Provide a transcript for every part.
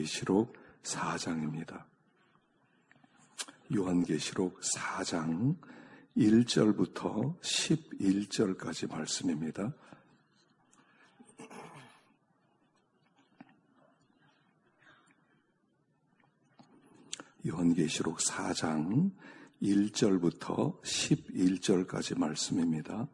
요한계시록 4장입니다. 요한계시록 4장 1절부터 11절까지 말씀입니다. 요한계시록 4장 1절부터 11절까지 말씀입니다.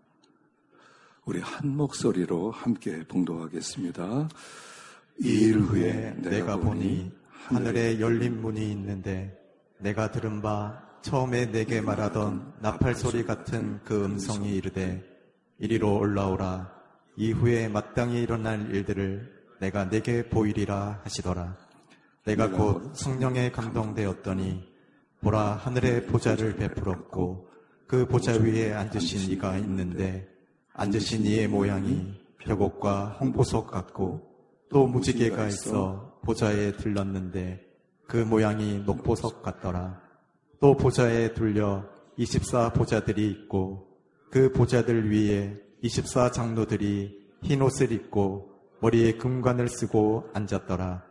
우리 한 목소리로 함께 봉독하겠습니다. 이 일 후에 내가 보니 하늘에 열린 문이 있는데 내가 들은 바 처음에 내게 말하던 나팔 소리 같은 그 음성이 이르되 이리로 올라오라. 이후에 마땅히 일어날 일들을 내가 내게 보이리라 하시더라. 내가 곧 성령에 감동되었더니 보라, 하늘의 보좌를 베풀었고 그 보좌 위에 앉으신 이가 있는데 앉으신 이의 모양이 벽옥과 홍보석 같고 또 무지개가 있어 보좌에 들렀는데 그 모양이 녹보석 같더라. 또 보좌에 둘려 24 보좌들이 있고 그 보좌들 위에 24 장로들이 흰 옷을 입고 머리에 금관을 쓰고 앉았더라.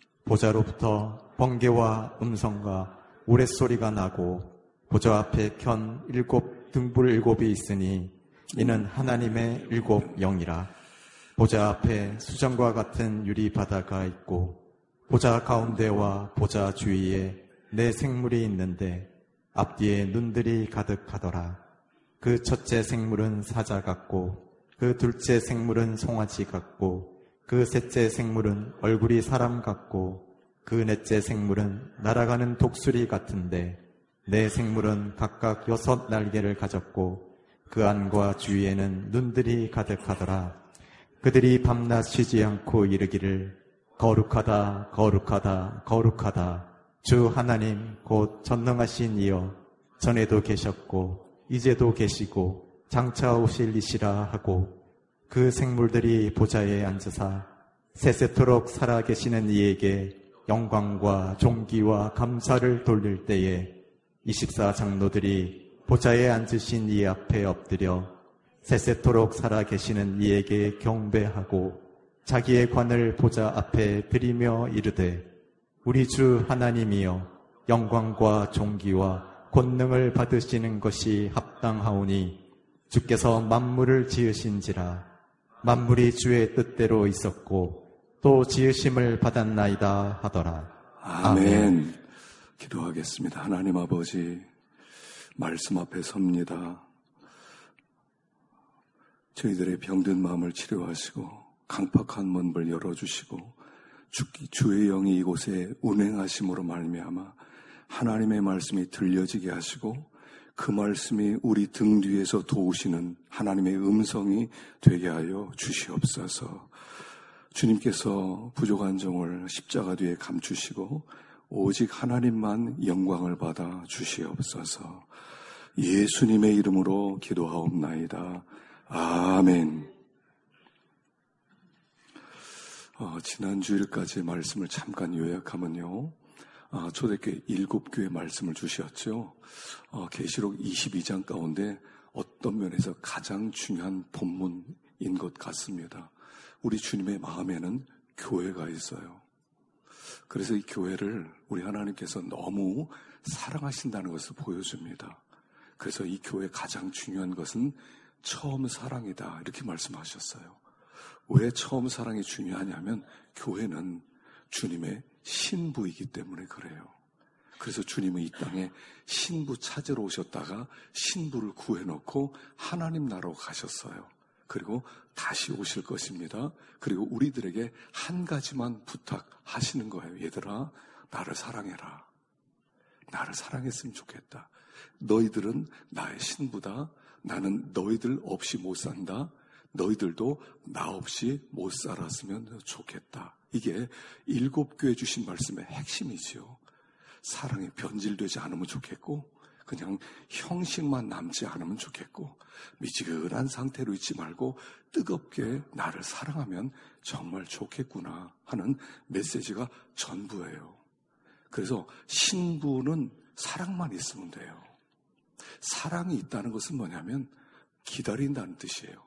보좌로부터 번개와 음성과 우레소리가 나고 보좌 앞에 켠 7 등불 7이 있으니 이는 하나님의 7 영이라. 보좌 앞에 수정과 같은 유리 바다가 있고 보좌 가운데와 보좌 주위에 4 생물이 있는데 앞뒤에 눈들이 가득하더라. 그 첫째 생물은 사자 같고 그 둘째 생물은 송아지 같고 그 셋째 생물은 얼굴이 사람 같고 그 넷째 생물은 날아가는 독수리 같은데 4 생물은 각각 6 날개를 가졌고 그 안과 주위에는 눈들이 가득하더라. 그들이 밤낮 쉬지 않고 이르기를 거룩하다 거룩하다 거룩하다 주 하나님 곧 전능하신 이여 전에도 계셨고 이제도 계시고 장차 오실 이시라 하고 그 생물들이 보좌에 앉으사 세세토록 살아계시는 이에게 영광과 존귀와 감사를 돌릴 때에 24 장로들이 보좌에 앉으신 이 앞에 엎드려 세세토록 살아계시는 이에게 경배하고 자기의 관을 보좌 앞에 드리며 이르되 우리 주 하나님이여 영광과 존귀와 권능을 받으시는 것이 합당하오니 주께서 만물을 지으신지라. 만물이 주의 뜻대로 있었고 또 지으심을 받았나이다 하더라. 아멘. 기도하겠습니다. 하나님 아버지, 말씀 앞에 섭니다. 저희들의 병든 마음을 치료하시고 강팍한 문을 열어주시고 주의 영이 이곳에 운행하심으로 말미암아 하나님의 말씀이 들려지게 하시고 그 말씀이 우리 등 뒤에서 도우시는 하나님의 음성이 되게 하여 주시옵소서. 주님께서 부족한 종을 십자가 뒤에 감추시고 오직 하나님만 영광을 받아 주시옵소서. 예수님의 이름으로 기도하옵나이다. 아멘. 지난 주일까지의 말씀을 잠깐 요약하면요. 초대교회 7교회 말씀을 주셨죠. 계시록 22장 가운데 어떤 면에서 가장 중요한 본문인 것 같습니다. 우리 주님의 마음에는 교회가 있어요. 그래서 이 교회를 우리 하나님께서 너무 사랑하신다는 것을 보여줍니다. 그래서 이 교회의 가장 중요한 것은 처음 사랑이다, 이렇게 말씀하셨어요. 왜 처음 사랑이 중요하냐면 교회는 주님의 신부이기 때문에 그래요. 그래서 주님은 이 땅에 신부 찾으러 오셨다가 신부를 구해놓고 하나님 나라로 가셨어요. 그리고 다시 오실 것입니다. 그리고 우리들에게 한 가지만 부탁하시는 거예요. 얘들아, 나를 사랑해라. 나를 사랑했으면 좋겠다. 너희들은 나의 신부다. 나는 너희들 없이 못 산다. 너희들도 나 없이 못 살았으면 좋겠다. 이게 7교회 주신 말씀의 핵심이지요. 사랑이 변질되지 않으면 좋겠고 그냥 형식만 남지 않으면 좋겠고 미지근한 상태로 있지 말고 뜨겁게 나를 사랑하면 정말 좋겠구나 하는 메시지가 전부예요. 그래서 신부는 사랑만 있으면 돼요. 사랑이 있다는 것은 뭐냐면 기다린다는 뜻이에요.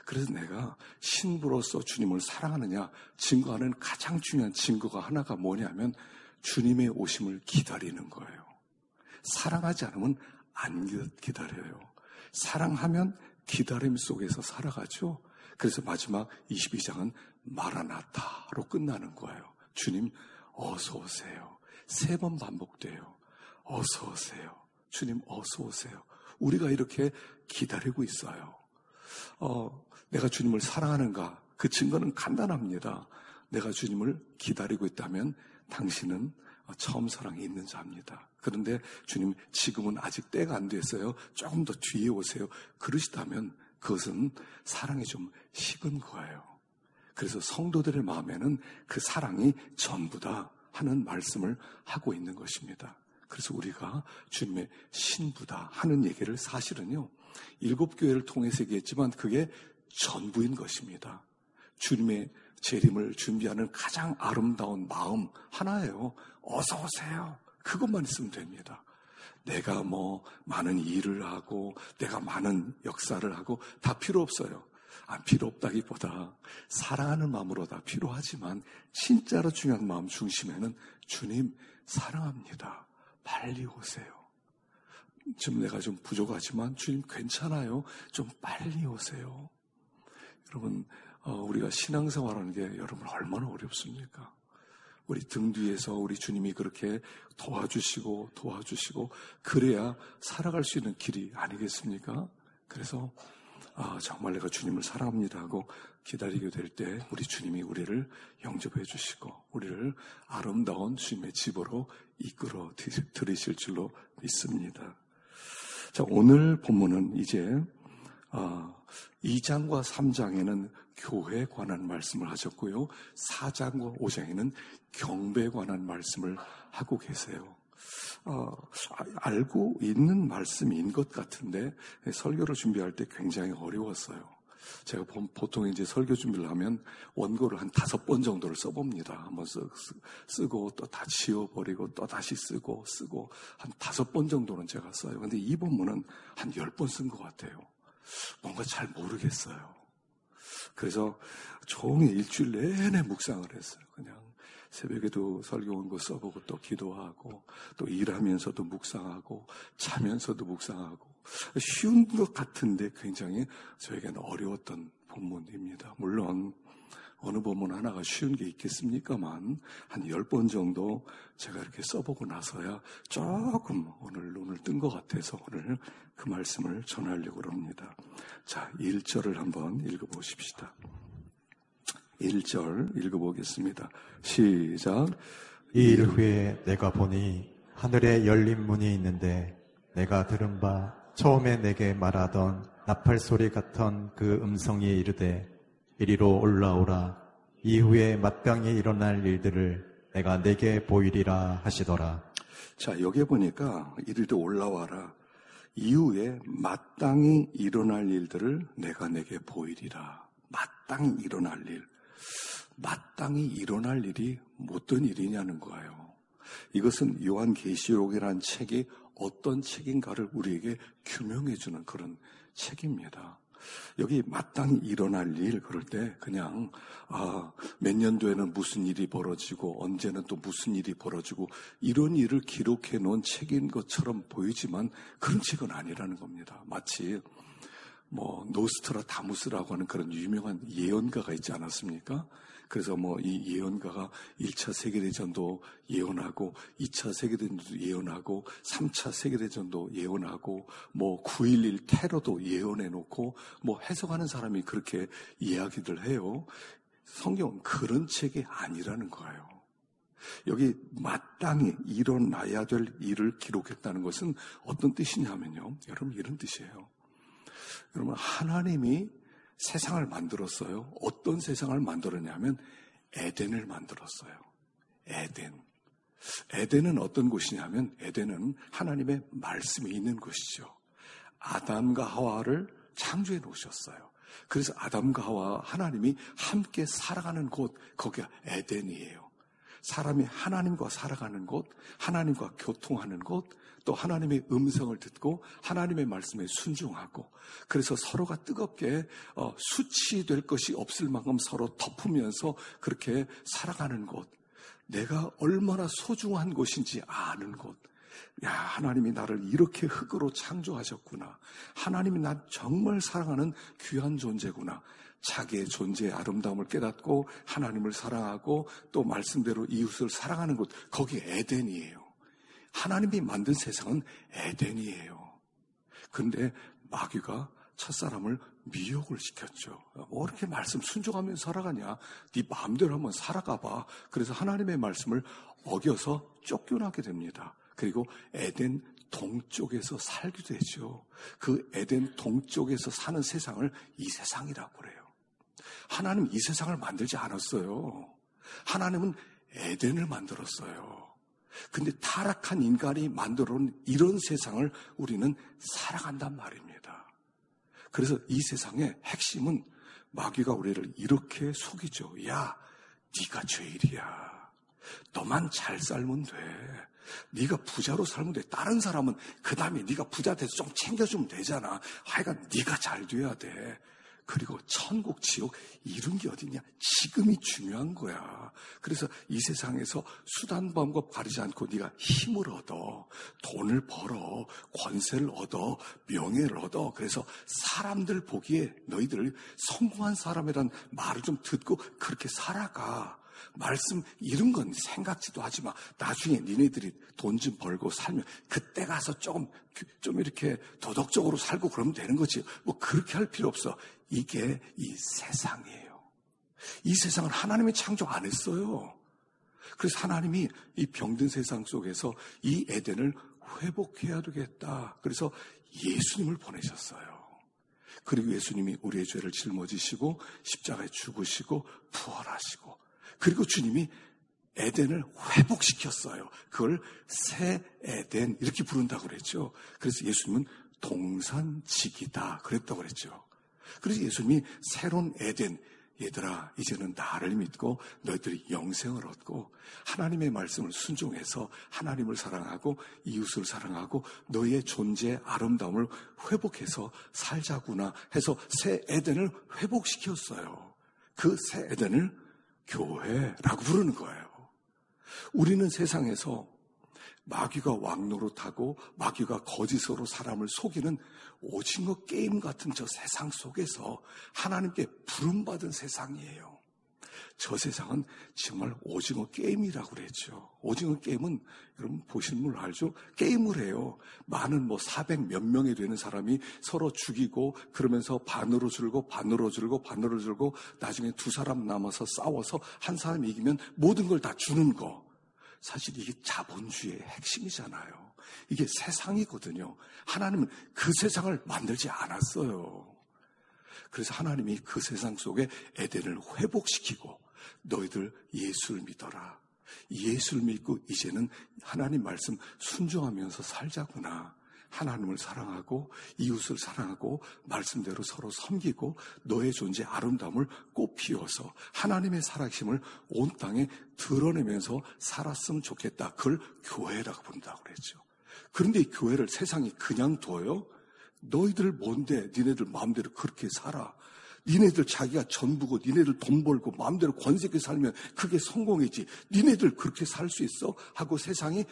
그래서 내가 신부로서 주님을 사랑하느냐 증거하는 가장 중요한 증거가 하나가 뭐냐면 주님의 오심을 기다리는 거예요. 사랑하지 않으면 안 기다려요. 사랑하면 기다림 속에서 살아가죠. 그래서 마지막 22장은 마라나타로 끝나는 거예요. 주님 어서 오세요. 3번 반복돼요. 어서 오세요. 주님 어서 오세요. 우리가 이렇게 기다리고 있어요. 내가 주님을 사랑하는가? 그 증거는 간단합니다. 내가 주님을 기다리고 있다면 당신은 처음 사랑이 있는 자입니다. 그런데 주님 지금은 아직 때가 안 됐어요. 조금 더 뒤에 오세요. 그러시다면 그것은 사랑이 좀 식은 거예요. 그래서 성도들의 마음에는 그 사랑이 전부다 하는 말씀을 하고 있는 것입니다. 그래서 우리가 주님의 신부다 하는 얘기를 사실은요 7교회를 통해서 얘기했지만 그게 전부인 것입니다. 주님의 재림을 준비하는 가장 아름다운 마음 하나예요. 어서 오세요. 그것만 있으면 됩니다. 내가 많은 일을 하고 내가 많은 역사를 하고 다 필요 없어요. 필요 없다기보다 사랑하는 마음으로 다 필요하지만 진짜로 중요한 마음 중심에는 주님 사랑합니다. 빨리 오세요. 지금 내가 좀 부족하지만 주님 괜찮아요. 좀 빨리 오세요. 여러분 우리가 신앙생활하는 게 여러분 얼마나 어렵습니까? 우리 등 뒤에서 우리 주님이 그렇게 도와주시고 그래야 살아갈 수 있는 길이 아니겠습니까? 그래서 정말 내가 주님을 사랑합니다 하고 기다리게 될 때 우리 주님이 우리를 영접해 주시고 우리를 아름다운 주님의 집으로 이끌어 들이실 줄로 믿습니다. 자, 오늘 본문은 이제 2장과 3장에는 교회에 관한 말씀을 하셨고요. 4장과 5장에는 경배에 관한 말씀을 하고 계세요. 알고 있는 말씀인 것 같은데 설교를 준비할 때 굉장히 어려웠어요. 제가 보통 이제 설교 준비를 하면 원고를 한 5번 정도를 써봅니다. 한번 쓰고 또 다 지워버리고 또 다시 쓰고 한 5번 정도는 제가 써요. 근데 이 본문은 한 10번 쓴 것 같아요. 뭔가 잘 모르겠어요. 그래서 종일 일주일 내내 묵상을 했어요. 그냥 새벽에도 설교 원고 써보고 또 기도하고 또 일하면서도 묵상하고 자면서도 묵상하고 쉬운 것 같은데 굉장히 저에게는 어려웠던 본문입니다. 물론 어느 본문 하나가 쉬운 게 있겠습니까만 한 10번 정도 제가 이렇게 써보고 나서야 조금 오늘 눈을 뜬 것 같아서 오늘 그 말씀을 전하려고 합니다. 자, 1절을 한번 읽어보십시다. 1절 읽어보겠습니다. 시작. 이 일 후에 내가 보니 하늘에 열린 문이 있는데 내가 들은 바 처음에 내게 말하던 나팔 소리 같은 그 음성이 이르되 이리로 올라오라. 이후에 마땅히 일어날 일들을 내가 내게 보이리라 하시더라. 자, 여기 보니까 이리로 올라와라. 이후에 마땅히 일어날 일들을 내가 내게 보이리라. 마땅히 일어날 일. 마땅히 일어날 일이 어떤 일이냐는 거예요. 이것은 요한계시록이라는 책이 어떤 책인가를 우리에게 규명해주는 그런 책입니다. 여기 마땅히 일어날 일 그럴 때 그냥 몇 년도에는 무슨 일이 벌어지고 언제는 또 무슨 일이 벌어지고 이런 일을 기록해 놓은 책인 것처럼 보이지만 그런 책은 아니라는 겁니다. 마치 노스트라다무스라고 하는 그런 유명한 예언가가 있지 않았습니까? 그래서 이 예언가가 1차 세계대전도 예언하고 2차 세계대전도 예언하고 3차 세계대전도 예언하고 9.11 테러도 예언해놓고 해석하는 사람이 그렇게 이야기들 해요. 성경은 그런 책이 아니라는 거예요. 여기 마땅히 일어나야 될 일을 기록했다는 것은 어떤 뜻이냐면요. 여러분 이런 뜻이에요. 여러분 하나님이 세상을 만들었어요. 어떤 세상을 만들었냐면 에덴을 만들었어요. 에덴은 어떤 곳이냐면 에덴은 하나님의 말씀이 있는 곳이죠. 아담과 하와를 창조해 놓으셨어요. 그래서 아담과 하와 하나님이 함께 살아가는 곳 거기가 에덴이에요. 사람이 하나님과 살아가는 곳, 하나님과 교통하는 곳, 또 하나님의 음성을 듣고 하나님의 말씀에 순종하고, 그래서 서로가 뜨겁게 수치될 것이 없을 만큼 서로 덮으면서 그렇게 살아가는 곳, 내가 얼마나 소중한 곳인지 아는 곳. 야, 하나님이 나를 이렇게 흙으로 창조하셨구나. 하나님이 난 정말 사랑하는 귀한 존재구나. 자기의 존재의 아름다움을 깨닫고 하나님을 사랑하고 또 말씀대로 이웃을 사랑하는 곳, 거기 에덴이에요. 하나님이 만든 세상은 에덴이에요. 그런데 마귀가 첫사람을 미혹을 시켰죠. 뭐 이렇게 말씀 순종하면서 살아가냐? 네 마음대로 한번 살아가봐. 그래서 하나님의 말씀을 어겨서 쫓겨나게 됩니다. 그리고 에덴 동쪽에서 살게 되죠. 그 에덴 동쪽에서 사는 세상을 이 세상이라고 그래요. 하나님은 이 세상을 만들지 않았어요. 하나님은 에덴을 만들었어요. 근데 타락한 인간이 만들어 놓은 이런 세상을 우리는 살아간단 말입니다. 그래서 이 세상의 핵심은 마귀가 우리를 이렇게 속이죠. 야, 네가 죄일이야. 너만 잘 살면 돼. 네가 부자로 살면 돼. 다른 사람은 그 다음에 네가 부자 돼서 좀 챙겨주면 되잖아. 하여간 네가 잘 돼야 돼. 그리고 천국, 지옥 이런 게 어딨냐? 지금이 중요한 거야. 그래서 이 세상에서 수단 방법 가리지 않고 네가 힘을 얻어, 돈을 벌어, 권세를 얻어, 명예를 얻어. 그래서 사람들 보기에 너희들 성공한 사람이란 말을 좀 듣고 그렇게 살아가. 말씀 이런 건 생각지도 하지 마. 나중에 니네들이 돈 좀 벌고 살면 그때 가서 좀 이렇게 도덕적으로 살고 그러면 되는 거지. 뭐 그렇게 할 필요 없어. 이게 이 세상이에요. 이 세상은 하나님이 창조 안 했어요. 그래서 하나님이 이 병든 세상 속에서 이 에덴을 회복해야 되겠다. 그래서 예수님을 보내셨어요. 그리고 예수님이 우리의 죄를 짊어지시고 십자가에 죽으시고 부활하시고, 그리고 주님이 에덴을 회복시켰어요. 그걸 새 에덴 이렇게 부른다고 그랬죠. 그래서 예수님은 동산직이다 그랬다고 그랬죠. 그래서 예수님이 새로운 에덴, 얘들아 이제는 나를 믿고 너희들이 영생을 얻고 하나님의 말씀을 순종해서 하나님을 사랑하고 이웃을 사랑하고 너희의 존재의 아름다움을 회복해서 살자구나 해서 새 에덴을 회복시켰어요. 그 새 에덴을 교회라고 부르는 거예요. 우리는 세상에서 마귀가 왕노릇하고 마귀가 거짓으로 사람을 속이는 오징어 게임 같은 저 세상 속에서 하나님께 부름받은 세상이에요. 저 세상은 정말 오징어 게임이라고 그랬죠. 오징어 게임은 여러분 보시는 분 알죠? 게임을 해요. 많은 400 몇 명이 되는 사람이 서로 죽이고 그러면서 반으로 줄고 반으로 줄고 반으로 줄고 나중에 두 사람 남아서 싸워서 한 사람이 이기면 모든 걸 다 주는 거. 사실 이게 자본주의의 핵심이잖아요. 이게 세상이거든요. 하나님은 그 세상을 만들지 않았어요. 그래서 하나님이 그 세상 속에 에덴을 회복시키고 너희들 예수를 믿어라. 예수를 믿고 이제는 하나님 말씀 순종하면서 살자구나. 하나님을 사랑하고 이웃을 사랑하고 말씀대로 서로 섬기고 너의 존재 아름다움을 꽃피워서 하나님의 살아계심을 온 땅에 드러내면서 살았으면 좋겠다. 그걸 교회라고 부른다고 그랬죠. 그런데 이 교회를 세상이 그냥 둬요? 너희들 뭔데 니네들 마음대로 그렇게 살아. 니네들 자기가 전부고 니네들 돈 벌고 마음대로 권세 있게 살면 그게 성공이지. 니네들 그렇게 살 수 있어? 하고 세상이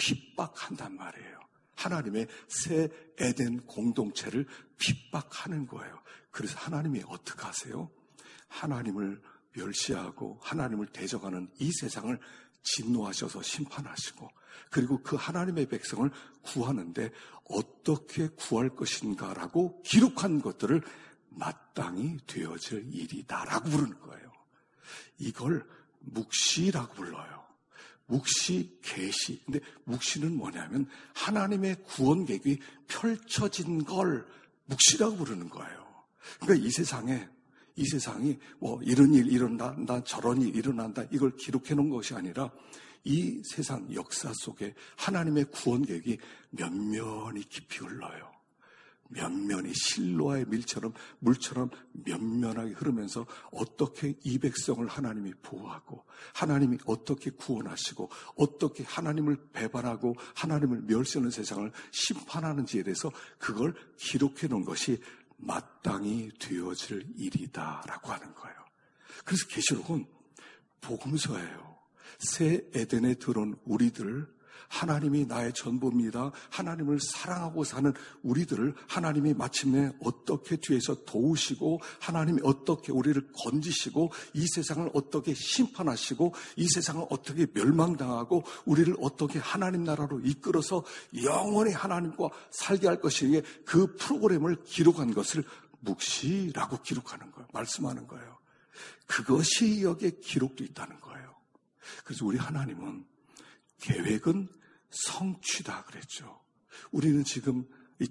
핍박한단 말이에요. 하나님의 새 에덴 공동체를 핍박하는 거예요. 그래서 하나님이 어떻게 하세요? 하나님을 멸시하고 하나님을 대적하는 이 세상을 진노하셔서 심판하시고, 그리고 그 하나님의 백성을 구하는데 어떻게 구할 것인가라고 기록한 것들을 마땅히 되어질 일이다라고 부르는 거예요. 이걸 묵시라고 불러요. 묵시, 계시. 근데 묵시는 뭐냐면 하나님의 구원 계획이 펼쳐진 걸 묵시라고 부르는 거예요. 그러니까 이 세상이 이런 일 일어난다, 저런 일 일어난다, 이걸 기록해 놓은 것이 아니라 이 세상 역사 속에 하나님의 구원 계획이 면면히 깊이 흘러요. 면면이 실로아의 물처럼 면면하게 흐르면서 어떻게 이 백성을 하나님이 보호하고 하나님이 어떻게 구원하시고 어떻게 하나님을 배반하고 하나님을 멸시하는 세상을 심판하는지에 대해서 그걸 기록해 놓은 것이 마땅히 되어질 일이다라고 하는 거예요. 그래서 계시록은 복음서예요. 새 에덴에 들어온 우리들, 하나님이 나의 전부입니다. 하나님을 사랑하고 사는 우리들을 하나님이 마침내 어떻게 뒤에서 도우시고 하나님이 어떻게 우리를 건지시고 이 세상을 어떻게 심판하시고 이 세상을 어떻게 멸망당하고 우리를 어떻게 하나님 나라로 이끌어서 영원히 하나님과 살게 할 것이기에 그 프로그램을 기록한 것을 묵시라고 기록하는 거예요. 말씀하는 거예요. 그것이 여기에 기록되어 있다는 거예요. 그래서 우리 하나님은 계획은 성취다 그랬죠. 우리는 지금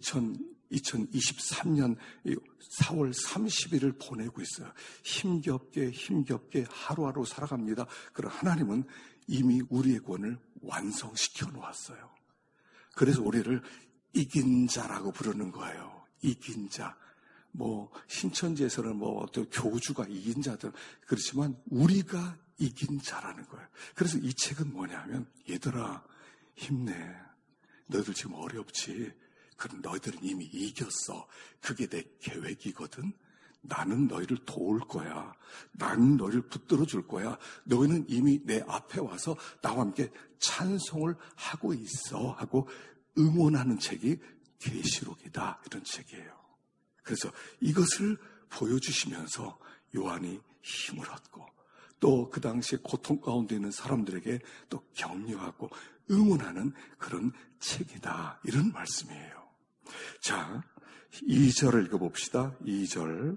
2023년 4월 30일을 보내고 있어요. 힘겹게 하루하루 살아갑니다. 그러나 하나님은 이미 우리의 구원을 완성시켜 놓았어요. 그래서 우리를 이긴 자라고 부르는 거예요. 이긴 자. 신천지에서는 또 교주가 이긴 자들. 그렇지만 우리가 이긴 자라는 거예요. 그래서 이 책은 뭐냐면, 얘들아, 힘내. 너희들 지금 어렵지. 그럼 너희들은 이미 이겼어. 그게 내 계획이거든. 나는 너희를 도울 거야. 나는 너희를 붙들어 줄 거야. 너희는 이미 내 앞에 와서 나와 함께 찬송을 하고 있어. 하고 응원하는 책이 계시록이다. 이런 책이에요. 그래서 이것을 보여주시면서 요한이 힘을 얻고 또 그 당시에 고통 가운데 있는 사람들에게 또 격려하고 응원하는 그런 책이다. 이런 말씀이에요. 자, 2절을 읽어봅시다. 2절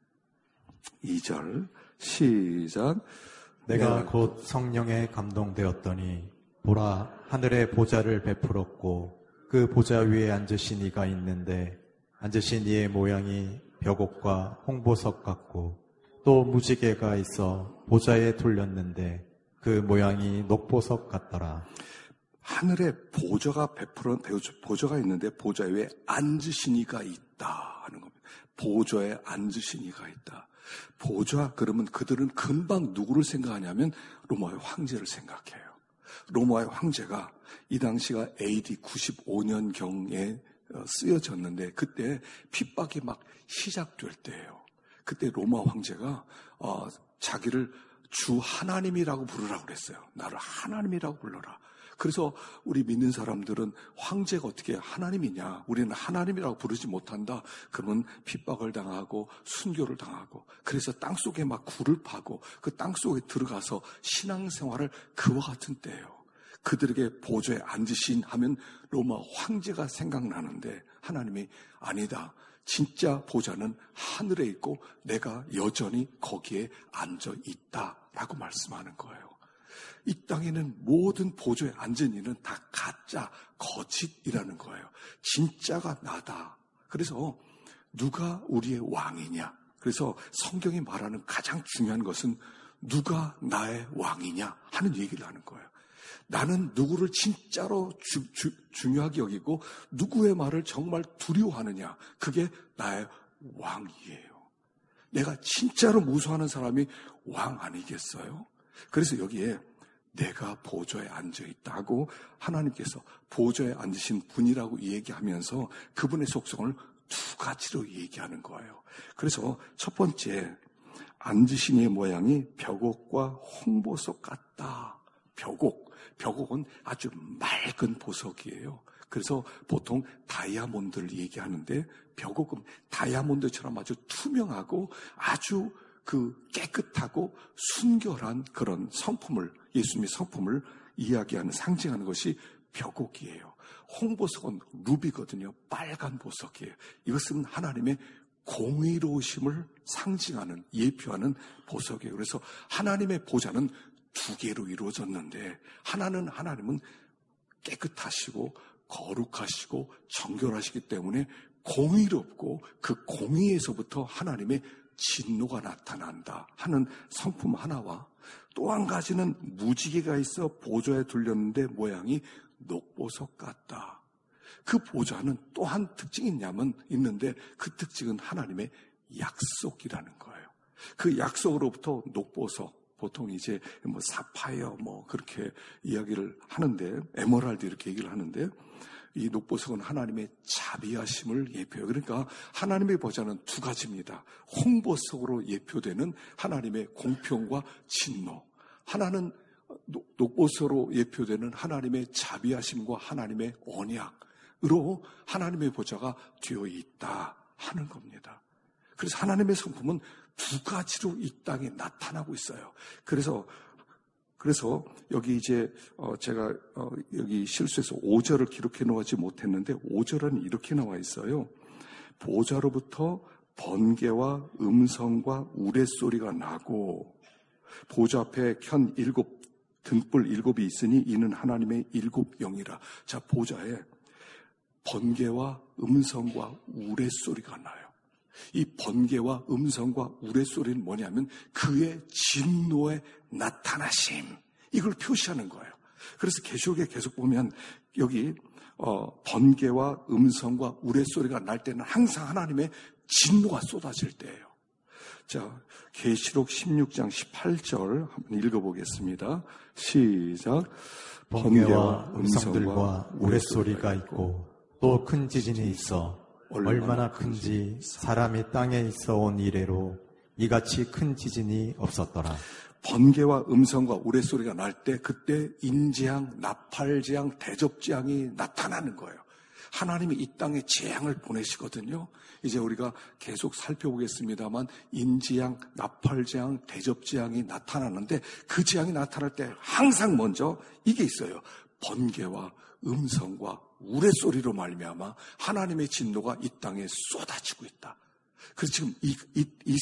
시작. 내가 곧 성령에 감동되었더니 보라 하늘의 보좌를 베풀었고 그 보좌 위에 앉으신 이가 있는데 앉으신 이의 모양이 벽옥과 홍보석 같고 또 무지개가 있어 보좌에 돌렸는데 그 모양이 녹보석 같더라. 하늘에 보좌가 보좌가 있는데 보좌 위에 앉으신 이가 있다 하는 겁니다. 보좌에 앉으신 이가 있다. 보좌 그러면 그들은 금방 누구를 생각하냐면 로마의 황제를 생각해요. 로마의 황제가 이 당시가 AD 95년경에 쓰여졌는데 그때 핍박이 막 시작될 때예요. 그때 로마 황제가 자기를 주 하나님이라고 부르라고 그랬어요. 나를 하나님이라고 불러라. 그래서 우리 믿는 사람들은 황제가 어떻게 하나님이냐, 우리는 하나님이라고 부르지 못한다. 그러면 핍박을 당하고 순교를 당하고 그래서 땅속에 막 굴을 파고 그 땅속에 들어가서 신앙생활을 그와 같은 때예요. 그들에게 보좌에 앉으신 하면 로마 황제가 생각나는데 하나님이 아니다. 진짜 보좌는 하늘에 있고 내가 여전히 거기에 앉아 있다라고 말씀하는 거예요. 이 땅에는 모든 보좌에 앉은 이는 다 가짜, 거짓이라는 거예요. 진짜가 나다. 그래서 누가 우리의 왕이냐? 그래서 성경이 말하는 가장 중요한 것은 누가 나의 왕이냐 하는 얘기를 하는 거예요. 나는 누구를 진짜로 중요하게 여기고 누구의 말을 정말 두려워하느냐. 그게 나의 왕이에요. 내가 진짜로 무서워하는 사람이 왕 아니겠어요? 그래서 여기에 내가 보좌에 앉아있다고 하나님께서 보좌에 앉으신 분이라고 얘기하면서 그분의 속성을 두 가지로 얘기하는 거예요. 그래서 첫 번째, 앉으신 이의 모양이 벽옥과 홍보석 같다. 벽옥은 아주 맑은 보석이에요. 그래서 보통 다이아몬드를 얘기하는데 벽옥은 다이아몬드처럼 아주 투명하고 아주 깨끗하고 순결한 그런 성품을, 예수님의 성품을 이야기하는, 상징하는 것이 벽옥이에요. 홍보석은 루비거든요. 빨간 보석이에요. 이것은 하나님의 공의로우심을 상징하는, 예표하는 보석이에요. 그래서 하나님의 보좌는 두 개로 이루어졌는데 하나님은 깨끗하시고 거룩하시고 정결하시기 때문에 공의롭고 그 공의에서부터 하나님의 진노가 나타난다 하는 성품 하나와 또 한 가지는 무지개가 있어 보좌에 둘렸는데 모양이 녹보석 같다. 그 보좌는 또 한 특징이 있는데 그 특징은 하나님의 약속이라는 거예요. 그 약속으로부터 녹보석, 보통 이제 사파이어 그렇게 이야기를 하는데, 에메랄드 이렇게 얘기를 하는데, 이 녹보석은 하나님의 자비하심을 예표해요. 그러니까 하나님의 보좌는 두 가지입니다. 홍보석으로 예표되는 하나님의 공평과 진노. 하나는 녹보석으로 예표되는 하나님의 자비하심과 하나님의 언약으로 하나님의 보좌가 되어 있다 하는 겁니다. 그래서 하나님의 성품은 두 가지로 이 땅에 나타나고 있어요. 그래서 여기 이제 제가 여기 실수해서 5절을 기록해 놓지 못했는데 5절은 이렇게 나와 있어요. 보좌로부터 번개와 음성과 우레소리가 나고 보좌 앞에 켠 등불 7이 있으니 이는 하나님의 7영이라. 자, 보좌에 번개와 음성과 우레소리가 나요. 이 번개와 음성과 우레소리는 뭐냐면 그의 진노의 나타나심, 이걸 표시하는 거예요. 그래서 계시록에 계속 보면 여기 번개와 음성과 우레소리가 날 때는 항상 하나님의 진노가 쏟아질 때예요. 자, 계시록 16장 18절 한번 읽어보겠습니다. 시작. 번개와 음성들과 우레소리가 있고 또 큰 지진이 있어 얼마나 큰지 사람이 땅에 있어 온 이래로 이같이 큰 지진이 없었더라. 번개와 음성과 우레소리가 날 때 그때 인재앙, 나팔재앙, 대접재앙이 나타나는 거예요. 하나님이 이 땅에 재앙을 보내시거든요. 이제 우리가 계속 살펴보겠습니다만 인재앙, 나팔재앙, 대접재앙이 나타나는데 그 재앙이 나타날 때 항상 먼저 이게 있어요. 번개와 음성과 우레소리로 말미암아 하나님의 진노가 이 땅에 쏟아지고 있다. 그래서 지금 이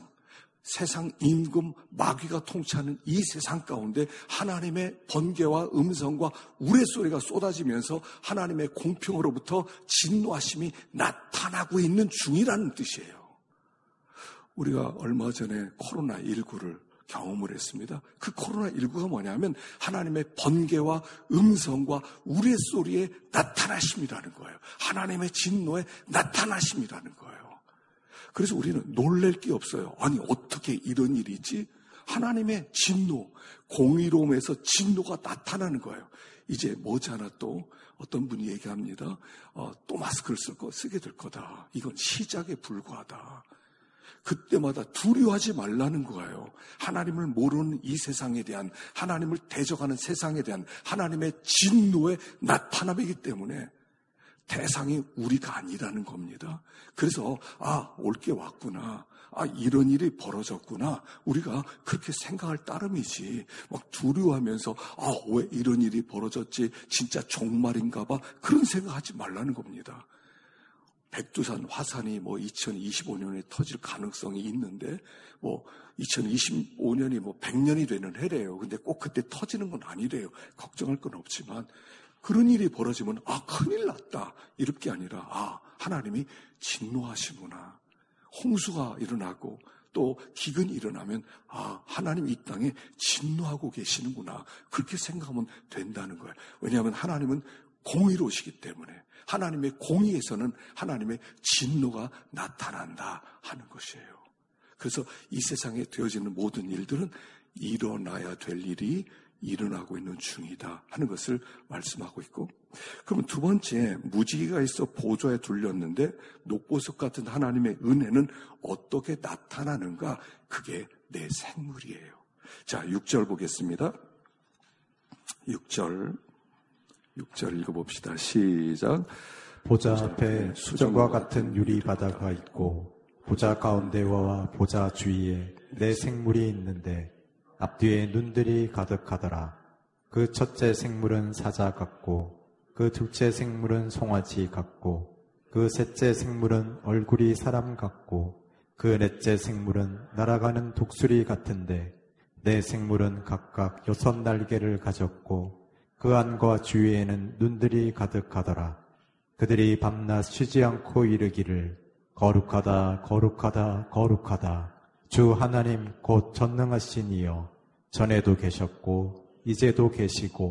세상 임금 마귀가 통치하는 이 세상 가운데 하나님의 번개와 음성과 우레소리가 쏟아지면서 하나님의 공평으로부터 진노하심이 나타나고 있는 중이라는 뜻이에요. 우리가 얼마 전에 코로나19를 경험을 했습니다. 그 코로나19가 뭐냐면 하나님의 번개와 음성과 우레소리에 나타나심이라는 거예요. 하나님의 진노에 나타나심이라는 거예요. 그래서 우리는 놀랄 게 없어요. 아니, 어떻게 이런 일이 있지? 하나님의 진노, 공의로움에서 진노가 나타나는 거예요. 이제 머지않아 또 어떤 분이 얘기합니다. 또 마스크를 쓰게 될 거다. 이건 시작에 불과하다. 그때마다 두려워하지 말라는 거예요. 하나님을 모르는 이 세상에 대한, 하나님을 대적하는 세상에 대한 하나님의 진노의 나타남이기 때문에 대상이 우리가 아니라는 겁니다. 그래서 올 게 왔구나. 이런 일이 벌어졌구나. 우리가 그렇게 생각할 따름이지. 막 두려워하면서 왜 이런 일이 벌어졌지? 진짜 종말인가 봐. 그런 생각하지 말라는 겁니다. 백두산 화산이 2025년에 터질 가능성이 있는데 2025년이 100년이 되는 해래요. 근데 꼭 그때 터지는 건 아니래요. 걱정할 건 없지만 그런 일이 벌어지면 큰일 났다. 이렇게 아니라 하나님이 진노하시구나. 홍수가 일어나고 또 기근이 일어나면 하나님 이 땅에 진노하고 계시는구나. 그렇게 생각하면 된다는 거예요. 왜냐하면 하나님은 공의로우시기 때문에 하나님의 공의에서는 하나님의 진노가 나타난다 하는 것이에요. 그래서 이 세상에 되어지는 모든 일들은 일어나야 될 일이 일어나고 있는 중이다 하는 것을 말씀하고 있고, 그러면 두 번째, 무지개가 있어 보좌에 둘렸는데 녹보석 같은 하나님의 은혜는 어떻게 나타나는가? 그게 내 생물이에요. 자, 6절 보겠습니다. 6절 읽어봅시다. 시작. 보좌 앞에 수정과 같은 유리바다가 있고 보좌 가운데와 보좌 주위에 내 생물이 있는데 앞뒤에 눈들이 가득하더라. 그 첫째 생물은 사자 같고 그 둘째 생물은 송아지 같고 그 셋째 생물은 얼굴이 사람 같고 그 넷째 생물은 날아가는 독수리 같은데 내 생물은 각각 6 날개를 가졌고 그 안과 주위에는 눈들이 가득하더라. 그들이 밤낮 쉬지 않고 이르기를 거룩하다 거룩하다 거룩하다 주 하나님 곧 전능하신 이여 전에도 계셨고 이제도 계시고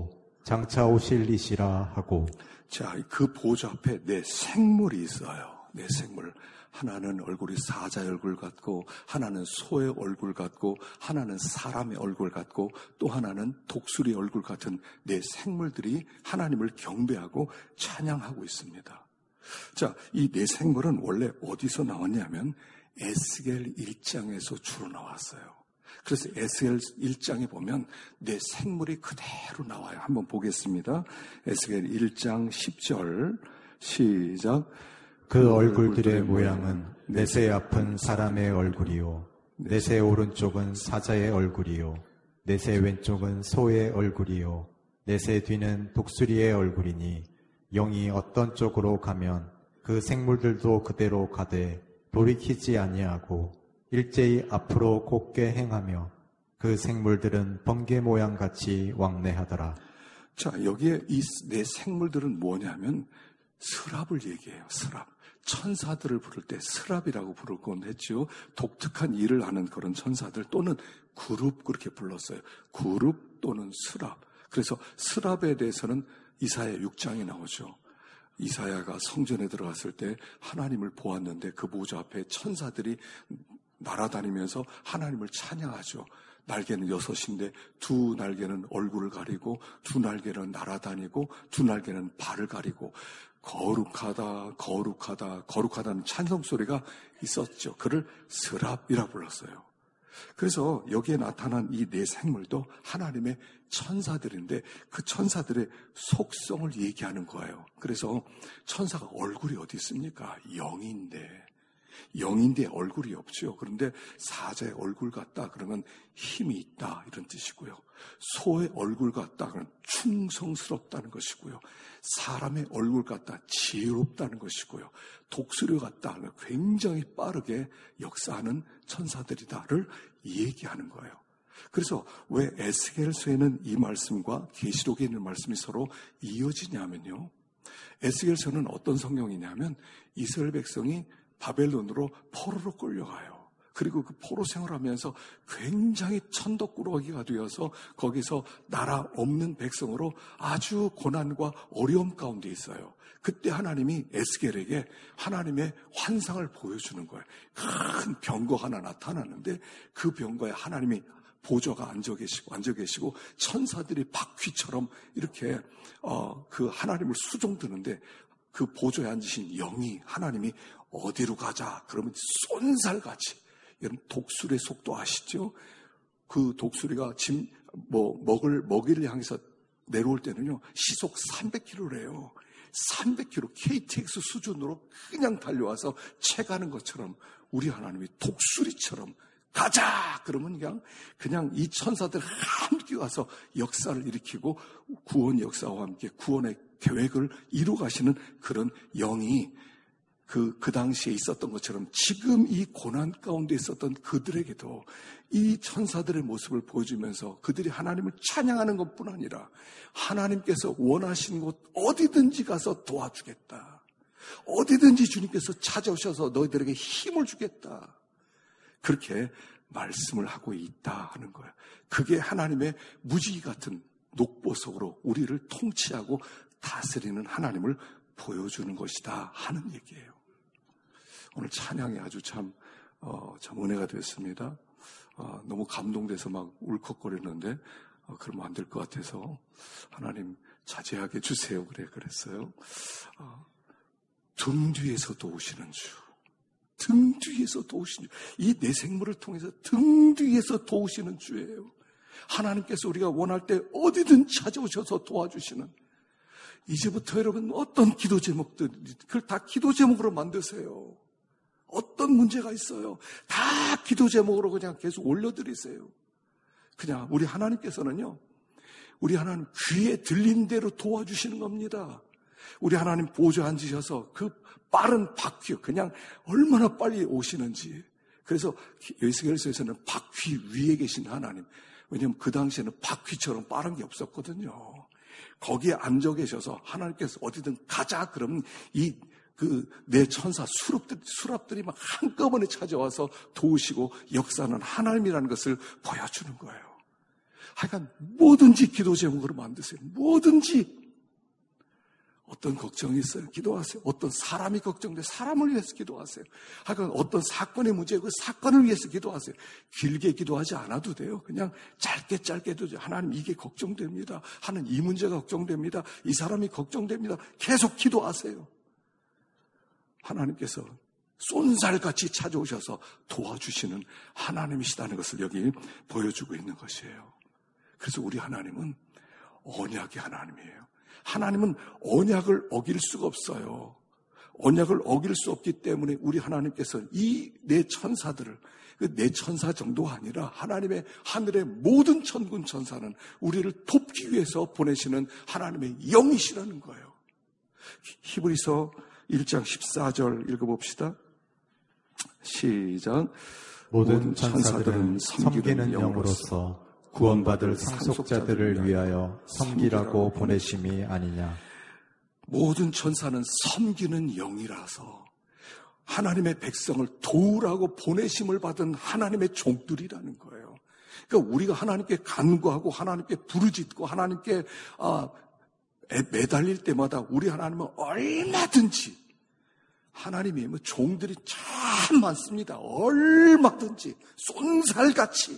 장차 오실 이시라 하고. 자, 그 보좌 앞에 네 생물이 있어요. 네 생물. 하나는 얼굴이 사자의 얼굴 같고, 하나는 소의 얼굴 같고, 하나는 사람의 얼굴 같고, 또 하나는 독수리 얼굴 같은 네 생물들이 하나님을 경배하고 찬양하고 있습니다. 자, 이 네 생물은 원래 어디서 나왔냐면 에스겔 1장에서 주로 나왔어요. 그래서 에스겔 1장에 보면 네 생물이 그대로 나와요. 한번 보겠습니다. 에스겔 1장 10절 시작. 그 얼굴들의 모양은 넷의 앞은 사람의 얼굴이요, 넷의 오른쪽은 사자의 얼굴이요, 넷의 왼쪽은 소의 얼굴이요, 넷의 뒤는 독수리의 얼굴이니 영이 어떤 쪽으로 가면 그 생물들도 그대로 가되 돌이키지 아니하고 일제히 앞으로 곧게 행하며 그 생물들은 번개 모양같이 왕래하더라. 자, 여기에 이 네 생물들은 뭐냐면 스랍을 얘기해요. 스랍. 천사들을 부를 때 스랍이라고 부르곤 했죠. 독특한 일을 하는 그런 천사들 또는 그룹, 그렇게 불렀어요. 그룹 또는 스랍. 그래서 스랍에 대해서는 이사야 6장에 나오죠. 이사야가 성전에 들어갔을 때 하나님을 보았는데 그 보좌 앞에 천사들이 날아다니면서 하나님을 찬양하죠. 날개는 6인데 두 날개는 얼굴을 가리고 두 날개는 날아다니고 두 날개는 발을 가리고 거룩하다, 거룩하다, 거룩하다는 찬송 소리가 있었죠. 그를 스랍이라 불렀어요. 그래서 여기에 나타난 이 네 생물도 하나님의 천사들인데 그 천사들의 속성을 얘기하는 거예요. 그래서 천사가 얼굴이 어디 있습니까? 영인데 얼굴이 없죠. 그런데 사자의 얼굴 같다 그러면 힘이 있다 이런 뜻이고요. 소의 얼굴 같다 그러면 충성스럽다는 것이고요. 사람의 얼굴 같다 지혜롭다는 것이고요. 독수리 같다 하면 굉장히 빠르게 역사하는 천사들이다를 얘기하는 거예요. 그래서 왜 에스겔서에는 이 말씀과 계시록에 있는 말씀이 서로 이어지냐면요. 에스겔서는 어떤 성경이냐면 이스라엘 백성이 바벨론으로 포로로 끌려가요. 그리고 그 포로 생활하면서 굉장히 천덕꾸러기가 되어서 거기서 나라 없는 백성으로 아주 고난과 어려움 가운데 있어요. 그때 하나님이 에스겔에게 하나님의 환상을 보여주는 거예요. 큰 병거 하나 나타나는데 그 병거에 하나님이 보좌가 앉아 계시고 천사들이 바퀴처럼 이렇게 그 하나님을 수종드는데 그 보좌에 앉으신 영이 하나님이 어디로 가자 그러면 쏜살같이, 이런 독수리의 속도 아시죠? 그 독수리가 먹이를 향해서 내려올 때는요 시속 300km래요. 300km KTX 수준으로 그냥 달려와서 채가는 것처럼 우리 하나님이 독수리처럼 가자! 그러면 그냥 이 천사들 함께 가서 역사를 일으키고 구원 역사와 함께 구원의 계획을 이루 가시는 그런 영이 그 당시에 있었던 것처럼 지금 이 고난 가운데 있었던 그들에게도 이 천사들의 모습을 보여주면서 그들이 하나님을 찬양하는 것뿐 아니라 하나님께서 원하시는 곳 어디든지 가서 도와주겠다. 어디든지 주님께서 찾아오셔서 너희들에게 힘을 주겠다. 그렇게 말씀을 하고 있다 하는 거예요. 그게 하나님의 무지개 같은 녹보석으로 우리를 통치하고 다스리는 하나님을 보여주는 것이다 하는 얘기예요. 오늘 찬양이 아주 참 은혜가 됐습니다. 너무 감동돼서 막 울컥거렸는데 그러면 안 될 것 같아서 하나님 자제하게 해주세요. 그랬어요. 등 뒤에서 도우시는 주. 등 뒤에서 도우시는 주. 이 내 생물을 통해서 등 뒤에서 도우시는 주예요. 하나님께서 우리가 원할 때 어디든 찾아오셔서 도와주시는. 이제부터 여러분 어떤 기도 제목들 그걸 다 기도 제목으로 만드세요. 어떤 문제가 있어요. 다 기도 제목으로 그냥 계속 올려드리세요. 그냥 우리 하나님께서는요. 우리 하나님 귀에 들린 대로 도와주시는 겁니다. 우리 하나님 보좌에 앉으셔서 그 빠른 바퀴 그냥 얼마나 빨리 오시는지. 그래서 에스겔서에서는 바퀴 위에 계신 하나님. 왜냐하면 그 당시에는 바퀴처럼 빠른 게 없었거든요. 거기에 앉아 계셔서 하나님께서 어디든 가자 그러면 내 천사 수랍들이 막 한꺼번에 찾아와서 도우시고 역사는 하나님이라는 것을 보여주는 거예요. 하여간 뭐든지 기도 제목으로 만드세요. 뭐든지. 어떤 걱정이 있어요. 기도하세요. 어떤 사람이 걱정돼 사람을 위해서 기도하세요. 하여간 어떤 사건의 문제 그 사건을 위해서 기도하세요. 길게 기도하지 않아도 돼요. 그냥 짧게도 하나님 이게 걱정됩니다. 하는 이 문제가 걱정됩니다. 이 사람이 걱정됩니다. 계속 기도하세요. 하나님께서 쏜살같이 찾아오셔서 도와주시는 하나님이시다는 것을 여기 보여주고 있는 것이에요. 그래서 우리 하나님은 언약의 하나님이에요. 하나님은 언약을 어길 수가 없어요. 언약을 어길 수 없기 때문에 우리 하나님께서 이 네 천사들을, 그 네 천사 정도가 아니라 하나님의 하늘의 모든 천군 천사는 우리를 돕기 위해서 보내시는 하나님의 영이시라는 거예요. 히브리서 1장 14절 읽어봅시다. 시작. 모든 천사들은 섬기는 영으로서 구원받을 상속자들을 위하여 섬기라고 보내심이 아니냐. 모든 천사는 섬기는 영이라서 하나님의 백성을 도우라고 보내심을 받은 하나님의 종들이라는 거예요. 그러니까 우리가 하나님께 간구하고 하나님께 부르짖고 하나님께 매달릴 때마다 우리 하나님은 얼마든지 하나님이 종들이 참 많습니다. 얼마든지 쏜살같이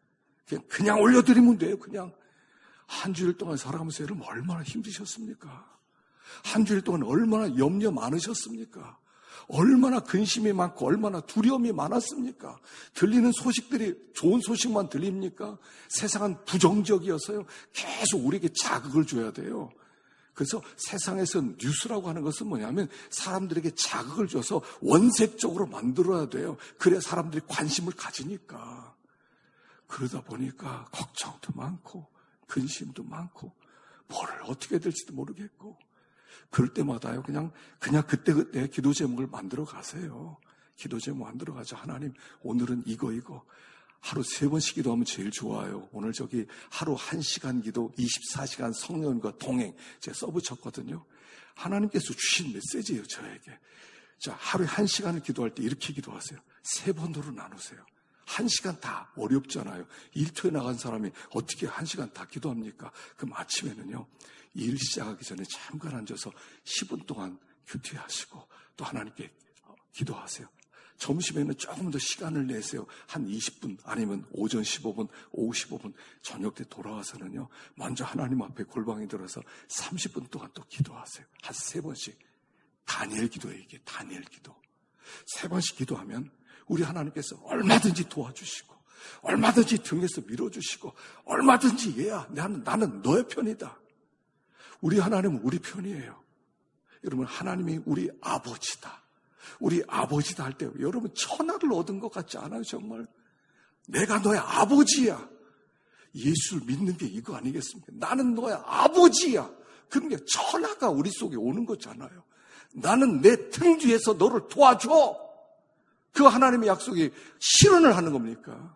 그냥 올려드리면 돼요. 그냥 한 주일 동안 살아가면서 여러분 얼마나 힘드셨습니까? 한 주일 동안 얼마나 염려 많으셨습니까? 얼마나 근심이 많고 얼마나 두려움이 많았습니까? 들리는 소식들이 좋은 소식만 들립니까? 세상은 부정적이어서요. 계속 우리에게 자극을 줘야 돼요. 그래서 세상에서 뉴스라고 하는 것은 뭐냐면 사람들에게 자극을 줘서 원색적으로 만들어야 돼요. 그래야 사람들이 관심을 가지니까. 그러다 보니까 걱정도 많고 근심도 많고 뭐를 어떻게 될지도 모르겠고 그럴 때마다요 그냥 그때 기도 제목을 만들어 가세요. 기도 제목 만들어 가죠. 하나님 오늘은 이거 하루 3번씩 기도하면 제일 좋아요. 오늘 저기 하루 1시간 기도 24시간 성령과 동행 제가 써붙였거든요. 하나님께서 주신 메시지예요. 저에게. 자, 하루에 1시간을 기도할 때 이렇게 기도하세요. 3번으로 나누세요. 1시간 다 어렵잖아요. 일터에 나간 사람이 어떻게 1시간 다 기도합니까? 그럼 아침에는요. 일 시작하기 전에 잠깐 앉아서 10분 동안 큐티하시고 또 하나님께 기도하세요. 점심에는 조금 더 시간을 내세요. 한 20분 아니면 오전 15분, 오후 15분 저녁 때 돌아와서는요. 먼저 하나님 앞에 골방에 들어서 30분 동안 또 기도하세요. 한 3번씩. 다니엘 기도예요. 이게 다니엘 기도. 3번씩 기도하면 우리 하나님께서 얼마든지 도와주시고 얼마든지 등에서 밀어주시고 얼마든지 얘야 나는 너의 편이다. 우리 하나님은 우리 편이에요. 여러분 하나님이 우리 아버지다. 우리 아버지다 할 때 여러분 천하를 얻은 것 같지 않아요? 정말 내가 너의 아버지야. 예수를 믿는 게 이거 아니겠습니까? 나는 너의 아버지야. 그런 게 천하가 우리 속에 오는 거잖아요. 나는 내 등 뒤에서 너를 도와줘. 그 하나님의 약속이 실현을 하는 겁니까?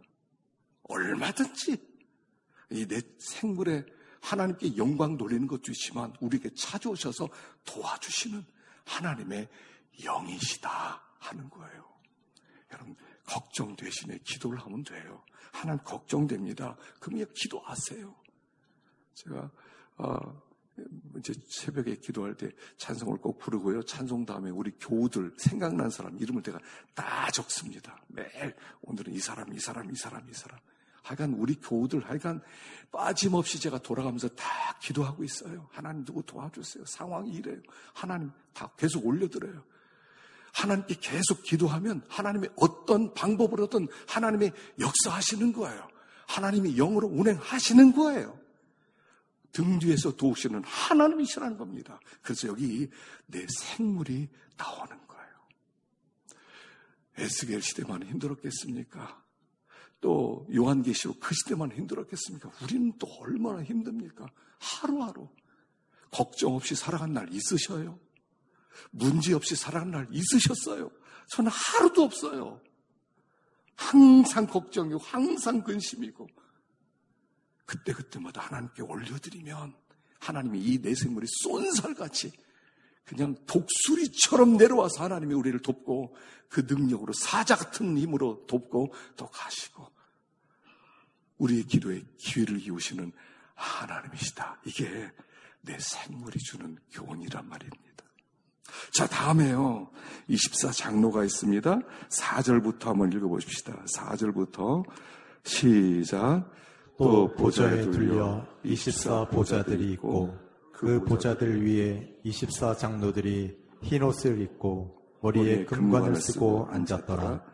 얼마든지 이 내 생물에 하나님께 영광 돌리는 것도 있지만 우리에게 찾아오셔서 도와주시는 하나님의 영이시다 하는 거예요. 여러분 걱정 대신에 기도를 하면 돼요. 하나님 걱정됩니다. 그러면 기도하세요. 제가 이제 새벽에 기도할 때 찬송을 꼭 부르고요. 찬송 다음에 우리 교우들 생각난 사람 이름을 제가 다 적습니다. 매일 오늘은 이 사람. 하여간 우리 교우들 하여간 빠짐없이 제가 돌아가면서 다 기도하고 있어요. 하나님 누구 도와주세요. 상황이 이래요. 하나님 다 계속 올려드려요. 하나님께 계속 기도하면 하나님의 어떤 방법으로든 하나님의 역사하시는 거예요. 하나님이 영으로 운행하시는 거예요. 등 뒤에서 도우시는 하나님이시라는 겁니다. 그래서 여기 내 생물이 나오는 거예요. 에스겔 시대만 힘들었겠습니까? 또 요한계시록 그 시대만 힘들었겠습니까? 우리는 또 얼마나 힘듭니까? 하루하루 걱정 없이 살아간 날 있으셔요? 문제 없이 살아간 날 있으셨어요? 저는 하루도 없어요. 항상 걱정이고 항상 근심이고 그때마다 하나님께 올려드리면 하나님이 이 내 생물이 쏜살같이 그냥 독수리처럼 내려와서 하나님이 우리를 돕고 그 능력으로 사자 같은 힘으로 돕고 또 가시고 우리의 기도에 귀를 기우시는 하나님이시다. 이게 내 생물이 주는 교훈이란 말입니다. 자, 다음에요. 24장로가 있습니다. 4절부터 한번 읽어보십시다. 4절부터 시작. 또 보좌에 둘려 24보좌들이 있고 그 보좌들 위에 24장로들이 흰옷을 입고 머리에 금관을 쓰고 앉았더라.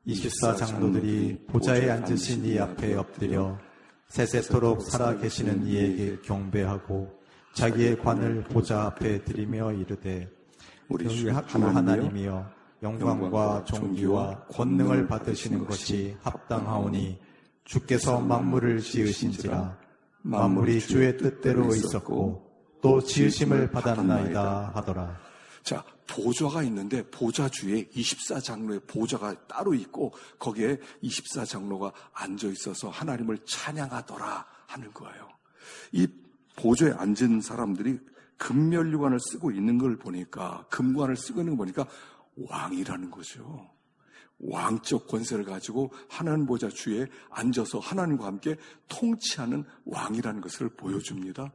24장로들이 보좌에 앉으신 이 앞에 엎드려 세세토록 살아계시는 이에게 경배하고 자기의 관을 보좌 앞에 드리며 이르되 우리 주 하나님이여 영광과 존귀와 권능을 받으시는 것이 합당하오니 주께서 만물을 지으신지라 만물이 주의 뜻대로 있었고 또 지으심을 받았나이다 하더라. 자, 보좌가 있는데 보좌 주에 24장로의 보좌가 따로 있고 거기에 24장로가 앉아 있어서 하나님을 찬양하더라 하는 거예요. 이 보좌에 앉은 사람들이 금면류관을 쓰고 있는 걸 보니까, 금관을 쓰고 있는 걸 보니까 왕이라는 거죠. 왕적 권세를 가지고 하나님 보좌 주에 앉아서 하나님과 함께 통치하는 왕이라는 것을 보여줍니다.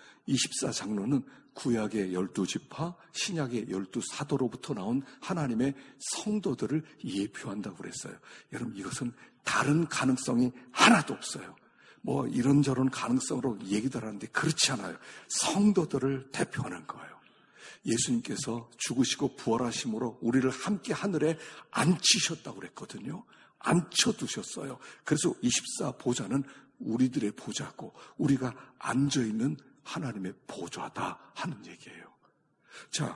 24장로는 구약의 12지파, 신약의 12사도로부터 나온 하나님의 성도들을 예표한다고 그랬어요. 여러분, 이것은 다른 가능성이 하나도 없어요. 뭐 이런저런 가능성으로 얘기들 하는데 그렇지 않아요. 성도들을 대표하는 거예요. 예수님께서 죽으시고 부활하심으로 우리를 함께 하늘에 앉히셨다고 그랬거든요. 앉혀두셨어요. 그래서 24보좌는 우리들의 보좌고 우리가 앉아있는 하나님의 보좌다 하는 얘기예요. 자,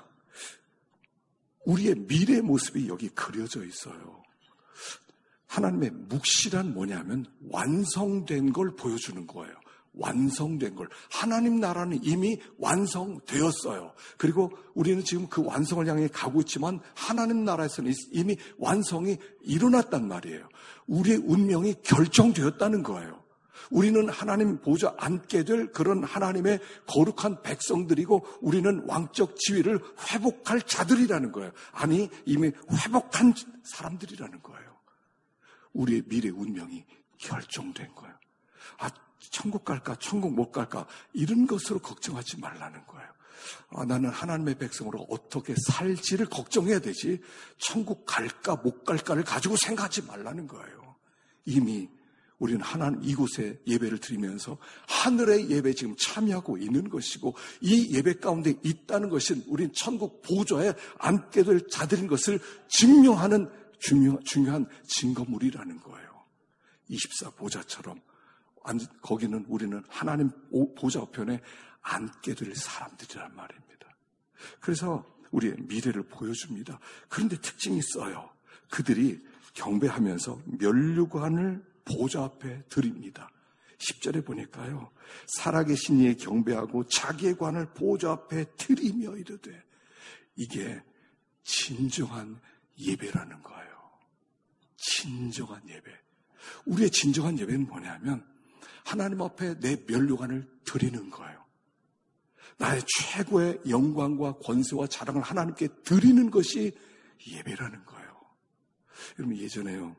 우리의 미래 모습이 여기 그려져 있어요. 하나님의 묵시란 뭐냐면 완성된 걸 보여주는 거예요. 완성된 걸. 하나님 나라는 이미 완성되었어요. 그리고 우리는 지금 그 완성을 향해 가고 있지만 하나님 나라에서는 이미 완성이 일어났단 말이에요. 우리의 운명이 결정되었다는 거예요. 우리는 하나님 보좌 앉게 될 그런 하나님의 거룩한 백성들이고 우리는 왕적 지위를 회복할 자들이라는 거예요. 아니, 이미 회복한 사람들이라는 거예요. 우리의 미래 운명이 결정된 거예요. 아, 천국 갈까, 천국 못 갈까, 이런 것으로 걱정하지 말라는 거예요. 아, 나는 하나님의 백성으로 어떻게 살지를 걱정해야 되지, 천국 갈까, 못 갈까를 가지고 생각하지 말라는 거예요. 이미 우리는 하나님 이곳에 예배를 드리면서 하늘의 예배에 지금 참여하고 있는 것이고 이 예배 가운데 있다는 것은 우린 천국 보좌에 앉게 될 자들인 것을 증명하는 중요한 증거물이라는 거예요. 24보좌처럼 거기는 우리는 하나님 보좌 우편에 앉게 될 사람들이란 말입니다. 그래서 우리의 미래를 보여줍니다. 그런데 특징이 있어요. 그들이 경배하면서 면류관을 보좌 앞에 드립니다. 10절에 보니까요, 살아계신 이에 경배하고 자기의 관을 보좌 앞에 드리며 이르되, 이게 진정한 예배라는 거예요. 진정한 예배. 우리의 진정한 예배는 뭐냐면 하나님 앞에 내 면류관을 드리는 거예요. 나의 최고의 영광과 권세와 자랑을 하나님께 드리는 것이 예배라는 거예요. 여러분, 예전에요,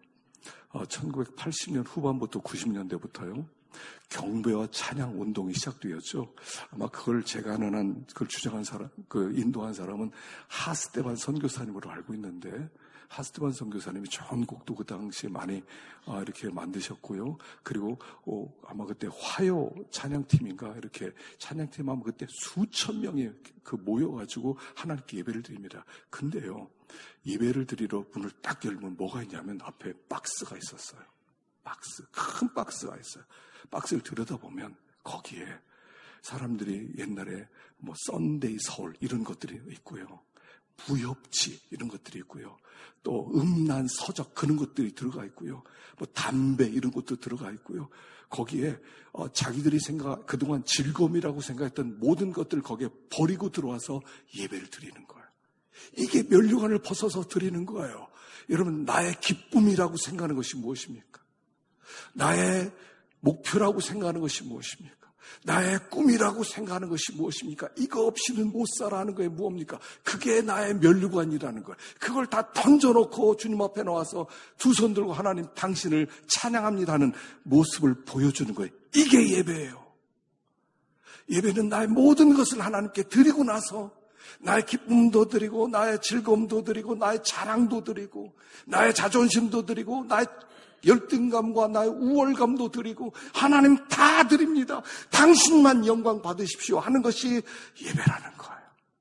1980년 후반부터 90년대부터요, 경배와 찬양 운동이 시작되었죠. 아마 그걸 제가 아는 한, 그걸 주장한 사람, 인도한 사람은 하스데반 선교사님으로 알고 있는데, 하스데반 선교사님이 전곡도 그 당시에 많이 이렇게 만드셨고요. 그리고 아마 그때 화요 찬양팀인가 이렇게 찬양팀 하면 그때 수천 명이 모여가지고 하나님께 예배를 드립니다. 근데요, 예배를 드리러 문을 딱 열면 뭐가 있냐면 앞에 박스가 있었어요. 박스, 큰 박스가 있어요. 박스를 들여다보면 거기에 사람들이 옛날에 뭐 썬데이 서울 이런 것들이 있고요. 부엽지 이런 것들이 있고요. 또 음란 서적 그런 것들이 들어가 있고요. 뭐 담배 이런 것도 들어가 있고요. 거기에 자기들이 그동안 즐거움이라고 생각했던 모든 것들을 거기에 버리고 들어와서 예배를 드리는 거예요. 이게 면류관을 벗어서 드리는 거예요. 여러분, 나의 기쁨이라고 생각하는 것이 무엇입니까? 나의 목표라고 생각하는 것이 무엇입니까? 나의 꿈이라고 생각하는 것이 무엇입니까? 이거 없이는 못 살아 하는 거에 무엇입니까? 그게 나의 면류관이라는 거예요. 그걸 다 던져놓고 주님 앞에 나와서 두 손 들고 하나님 당신을 찬양합니다 하는 모습을 보여주는 거예요. 이게 예배예요. 예배는 나의 모든 것을 하나님께 드리고 나서 나의 기쁨도 드리고 나의 즐거움도 드리고 나의 자랑도 드리고 나의 자존심도 드리고 나의 열등감과 나의 우월감도 드리고 하나님 다 드립니다. 당신만 영광 받으십시오 하는 것이 예배라는 거예요.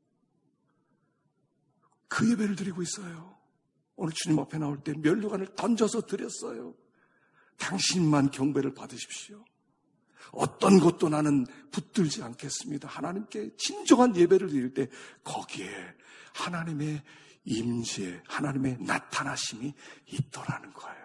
그 예배를 드리고 있어요. 오늘 주님 앞에 나올 때 면류관을 던져서 드렸어요. 당신만 경배를 받으십시오. 어떤 것도 나는 붙들지 않겠습니다. 하나님께 진정한 예배를 드릴 때 거기에 하나님의 임재, 하나님의 나타나심이 있더라는 거예요.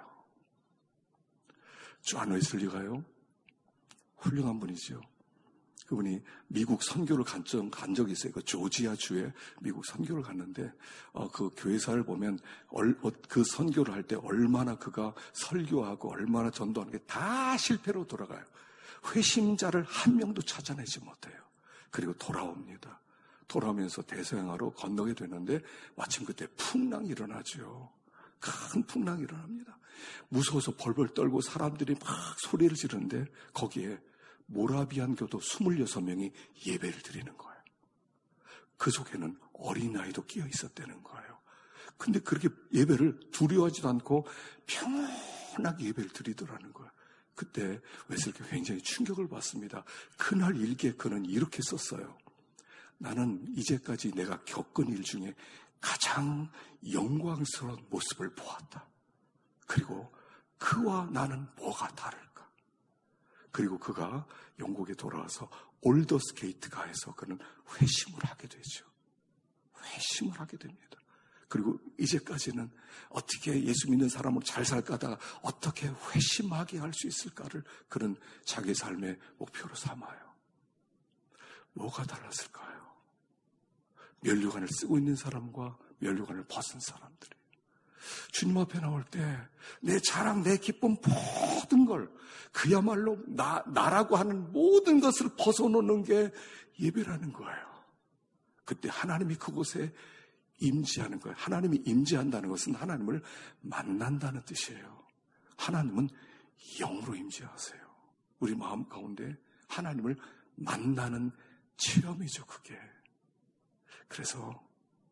존 웨슬리가요, 훌륭한 분이죠. 그분이 미국 선교를 간 적이 있어요. 그 조지아주에 미국 선교를 갔는데 그 교회사를 보면 그 선교를 할 때 얼마나 그가 설교하고 얼마나 전도하는 게 다 실패로 돌아가요. 회심자를 한 명도 찾아내지 못해요. 그리고 돌아옵니다. 돌아오면서 대서양화로 건너게 되는데 마침 그때 풍랑이 일어나죠. 큰 풍랑이 일어납니다. 무서워서 벌벌 떨고 사람들이 막 소리를 지르는데 거기에 모라비안 교도 26명이 예배를 드리는 거예요. 그 속에는 어린아이도 끼어 있었다는 거예요. 근데 그렇게 예배를 두려워하지도 않고 평온하게 예배를 드리더라는 거예요. 그때 웨슬리가 굉장히 충격을 받습니다. 그날 일기에 그는 이렇게 썼어요. 나는 이제까지 내가 겪은 일 중에 가장 영광스러운 모습을 보았다. 그리고 그와 나는 뭐가 다를까? 그리고 그가 영국에 돌아와서 올더스 게이트가에서 그는 회심을 하게 되죠. 회심을 하게 됩니다. 그리고 이제까지는 어떻게 예수 믿는 사람으로 잘 살까다가 어떻게 회심하게 할 수 있을까를 그는 자기 삶의 목표로 삼아요. 뭐가 달랐을까요? 면류관을 쓰고 있는 사람과 면류관을 벗은 사람들이 주님 앞에 나올 때 내 자랑, 내 기쁨 모든 걸 그야말로 나라고 하는 모든 것을 벗어놓는 게 예배라는 거예요. 그때 하나님이 그곳에 임재하는 거예요. 하나님이 임재한다는 것은 하나님을 만난다는 뜻이에요. 하나님은 영으로 임재하세요. 우리 마음 가운데 하나님을 만나는 체험이죠, 그게. 그래서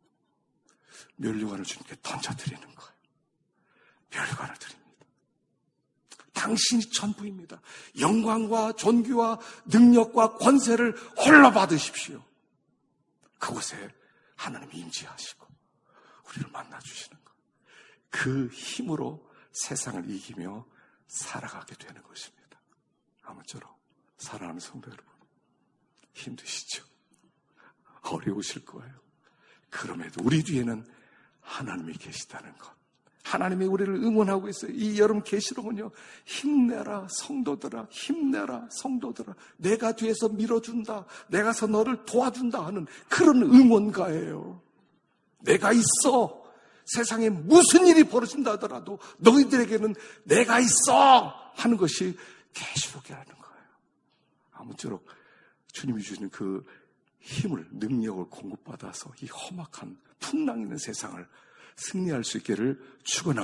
면류관을 주님께 던져드리는 거예요. 면류관을 드립니다. 당신이 전부입니다. 영광과 존귀와 능력과 권세를 홀로 받으십시오. 그곳에 하나님이 임재하시고 우리를 만나주시는 것. 그 힘으로 세상을 이기며 살아가게 되는 것입니다. 아무쪼록 사랑하는 성도 여러분, 힘드시죠? 어려우실 거예요. 그럼에도 우리 뒤에는 하나님이 계시다는 것. 하나님이 우리를 응원하고 있어요. 이 여름 계시록은요, 힘내라 성도들아, 힘내라 성도들아, 내가 뒤에서 밀어준다, 내가서 너를 도와준다 하는 그런 응원가예요. 내가 있어. 세상에 무슨 일이 벌어진다 하더라도 너희들에게는 내가 있어 하는 것이 계시록이라는 거예요. 아무쪼록 주님이 주시는 그 힘을, 능력을 공급받아서 이 험악한 풍랑 있는 세상을 승리할 수 있기를 축원합니다.